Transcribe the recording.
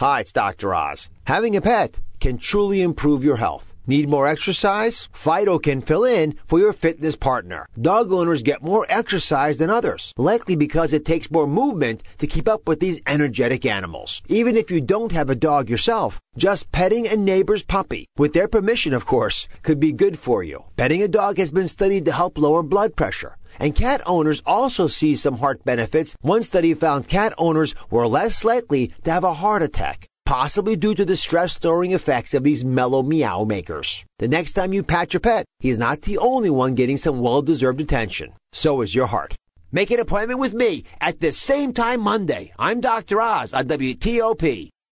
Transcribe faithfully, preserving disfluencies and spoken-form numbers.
Hi, it's Doctor Oz. Having a pet can truly improve your health. Need more exercise? Fido can fill in for your fitness partner. Dog owners get more exercise than others, likely because it takes more movement to keep up with these energetic animals. Even if you don't have a dog yourself, just petting a neighbor's puppy, with their permission of course, could be good for you. Petting a dog has been studied to help lower blood pressure. And cat owners also see some heart benefits. One study found cat owners were less likely to have a heart attack, possibly due to the stress-storing effects of these mellow meow makers. The next time you pat your pet, he's not the only one getting some well-deserved attention. So is your heart. Make an appointment with me at the same time Monday. I'm Doctor Oz on W T O P.